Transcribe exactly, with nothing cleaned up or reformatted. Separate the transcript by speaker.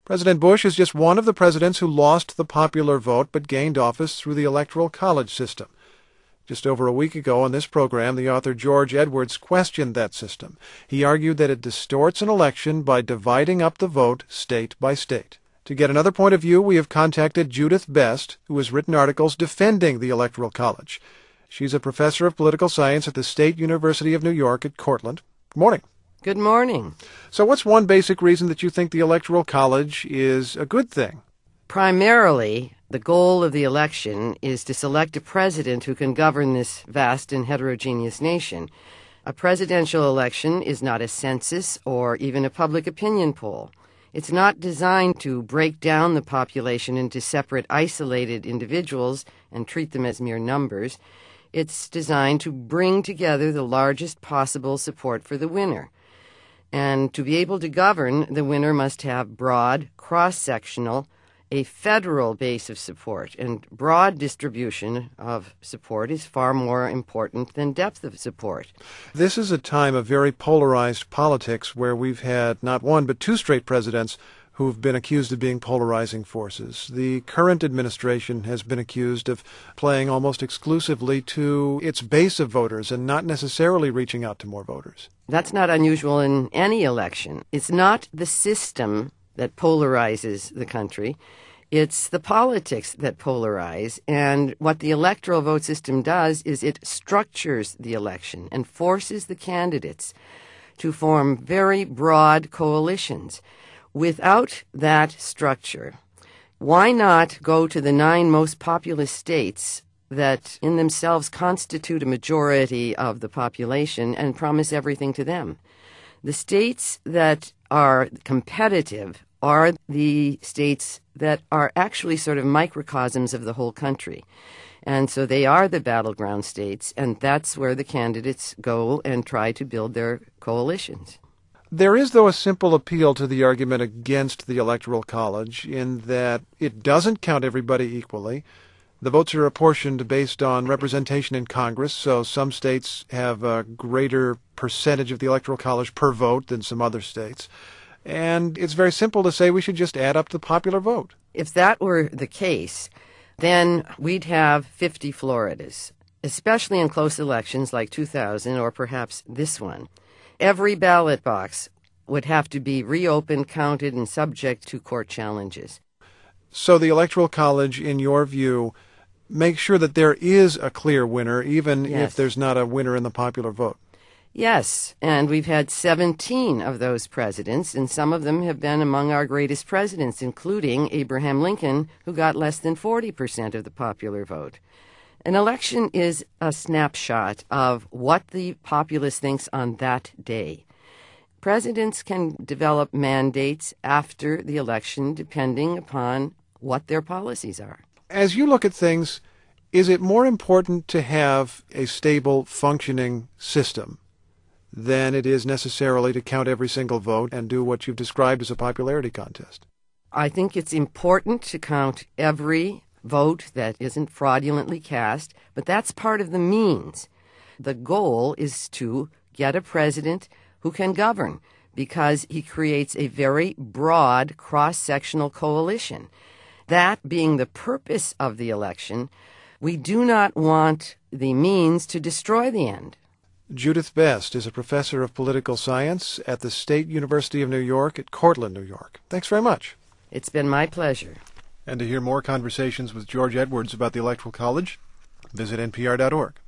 Speaker 1: President Bush is just one of the presidents who lost the popular vote but gained office through the Electoral College system. Just over a week ago on this program, the author George Edwards questioned that system. He argued that it distorts an election by dividing up the vote state by state. To get another point of view, we have contacted Judith Best, who has written articles defending the Electoral College. She's a professor of political science at the State University of New York at Cortland. Good morning.
Speaker 2: Good morning.
Speaker 1: So what's one basic reason that you think the Electoral College is a good thing?
Speaker 2: Primarily, the goal of the election is to select a president who can govern this vast and heterogeneous nation. A presidential election is not a census or even a public opinion poll. It's not designed to break down the population into separate, isolated individuals and treat them as mere numbers. It's designed to bring together the largest possible support for the winner. And to be able to govern, the winner must have broad, cross-sectional, a federal base of support, and broad distribution of support is far more important than depth of support.
Speaker 1: This is a time of very polarized politics where we've had not one but two straight presidents who've been accused of being polarizing forces. The current administration has been accused of playing almost exclusively to its base of voters and not necessarily reaching out to more voters.
Speaker 2: That's not unusual in any election. It's not the system that polarizes the country. It's the politics that polarize, and what the electoral vote system does is it structures the election and forces the candidates to form very broad coalitions. Without that structure, why not go to the nine most populous states that in themselves constitute a majority of the population and promise everything to them? The states that are competitive are the states that are actually sort of microcosms of the whole country. And so they are the battleground states, and that's where the candidates go and try to build their coalitions.
Speaker 1: There is, though, a simple appeal to the argument against the Electoral College in that it doesn't count everybody equally. The votes are apportioned based on representation in Congress, so some states have a greater percentage of the Electoral College per vote than some other states. And it's very simple to say we should just add up the popular vote.
Speaker 2: If that were the case, then we'd have fifty Floridas, especially in close elections like two thousand or perhaps this one. Every ballot box would have to be reopened, counted, and subject to court challenges.
Speaker 1: So the Electoral College, in your view, makes sure that there is a clear winner, even
Speaker 2: Yes.
Speaker 1: if there's not a winner in the popular vote.
Speaker 2: Yes, and we've had seventeen of those presidents, and some of them have been among our greatest presidents, including Abraham Lincoln, who got less than forty percent of the popular vote. An election is a snapshot of what the populace thinks on that day. Presidents can develop mandates after the election depending upon what their policies are.
Speaker 1: As you look at things, is it more important to have a stable, functioning system than it is necessarily to count every single vote and do what you've described as a popularity contest?
Speaker 2: I think it's important to count every vote that isn't fraudulently cast, but that's part of the means. The goal is to get a president who can govern because he creates a very broad cross-sectional coalition. That being the purpose of the election, we do not want the means to destroy the end.
Speaker 1: Judith Best is a professor of political science at the State University of New York at Cortland, New York. Thanks very much.
Speaker 2: It's been my pleasure.
Speaker 1: And to hear more conversations with George Edwards about the Electoral College, visit N P R dot org.